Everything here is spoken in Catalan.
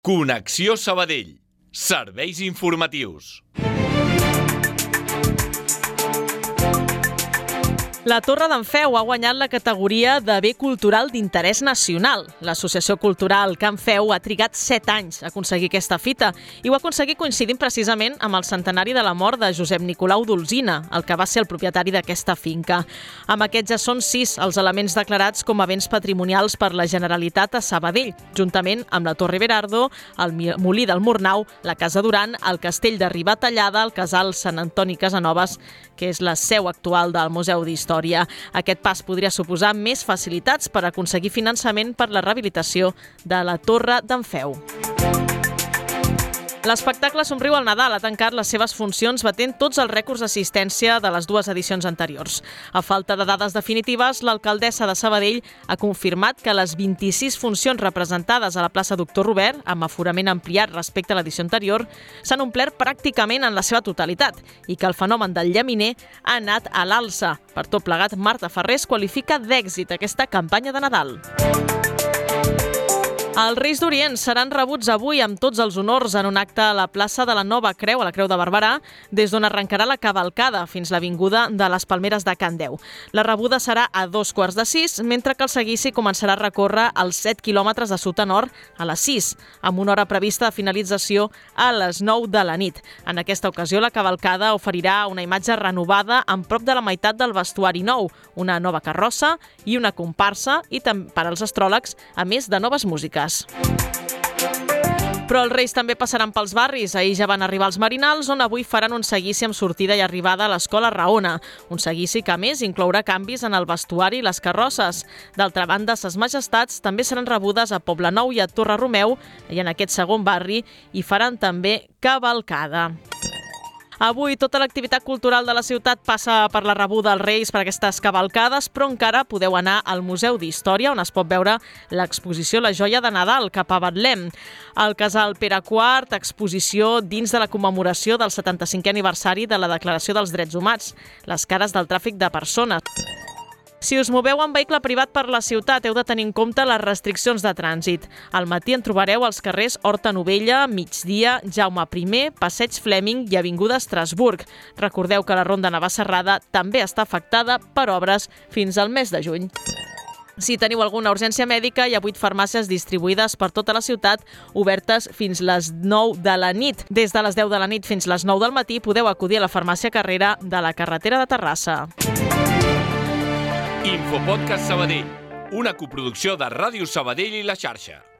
Connexió Sabadell. Serveis informatius. La Torre d'en Feu ha guanyat la categoria de bé cultural d'interès nacional. L'Associació Cultural Can Feu ha trigat 7 anys a aconseguir aquesta fita i ho ha aconseguit coincidint precisament amb el centenari de la mort de Josep Nicolau d'Olzina, el que va ser el propietari d'aquesta finca. Amb aquests ja són 6 els elements declarats com a béns patrimonials per la Generalitat a Sabadell, juntament amb la Torre Berardo, el Molí del Murnau, la Casa Duran, el Castell de Ribatallada, el Casal Sant Antoni Casanovas, que és la seu actual del Museu d'Història. Aquest pas podria suposar més facilitats per aconseguir finançament per la rehabilitació de la Torre d'en Feu. L'espectacle Somriu al Nadal ha tancat les seves funcions batent tots els rècords d'assistència de les 2 edicions anteriors. A falta de dades definitives, l'alcaldessa de Sabadell ha confirmat que les 26 funcions representades a la plaça Doctor Robert, amb aforament ampliat respecte a l'edició anterior, s'han omplert pràcticament en la seva totalitat i que el fenomen del llaminer ha anat a l'alça. Per tot plegat, Marta Ferrés qualifica d'èxit aquesta campanya de Nadal. Els Reis d'Orient seran rebuts avui amb tots els honors en un acte a la plaça de la Nova Creu, a la Creu de Barberà, des d'on arrencarà la cavalcada fins l'avinguda de les Palmeres de Can Deu. La rebuda serà a 5:45, mentre que el seguici començarà a recórrer els 7 quilòmetres de sud a nord a les 6, amb una hora prevista de finalització a les 9 de la nit. En aquesta ocasió, la cavalcada oferirà una imatge renovada amb prop de la meitat del vestuari nou, una nova carrossa i una comparsa, i per als astròlegs, a més de noves músiques. Però els Reis també passaran pels barris. Ahir ja van arribar els Marinals, on avui faran un seguici amb sortida i arribada a l'Escola Raona. Un seguici que, a més, inclourà canvis en el vestuari i les carrosses. D'altra banda, ses majestats també seran rebudes a Poblenou i a Torre Romeu, i en aquest segon barri hi faran també cavalcada. Avui tota l'activitat cultural de la ciutat passa per la rebuda als Reis per aquestes cavalcades, però encara podeu anar al Museu d'Història, on es pot veure l'exposició La joia de Nadal, cap a Betlem. Al Casal Pere IV, exposició dins de la commemoració del 75è aniversari de la Declaració dels Drets Humans, les cares del tràfic de persones. Si us moveu en vehicle privat per la ciutat, heu de tenir en compte les restriccions de trànsit. Al matí en trobareu als carrers Horta Novella, Migdia, Jaume I, Passeig Fleming i Avinguda Estrasburg. Recordeu que la Ronda Navacerrada també està afectada per obres fins al mes de juny. Si teniu alguna urgència mèdica, hi ha 8 farmàcies distribuïdes per tota la ciutat, obertes fins les 9 de la nit. Des de les 10 de la nit fins les 9 del matí podeu acudir a la farmàcia Carrera de la carretera de Terrassa. Infopodcast Sabadell, una coproducció de Ràdio Sabadell i La Xarxa.